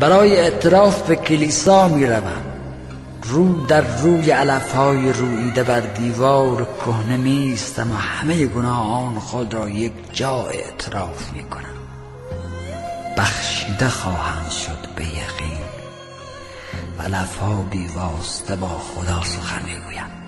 برای اعتراف به کلیسا می روم. رو در روی علفهای روییده بر دیوار کهنه می ایستم و همه گناهان خود را یک جا اعتراف می کنم. بخشیده خواهم شد به یقین. علفها بی واسطه با خدا سخن می گویم.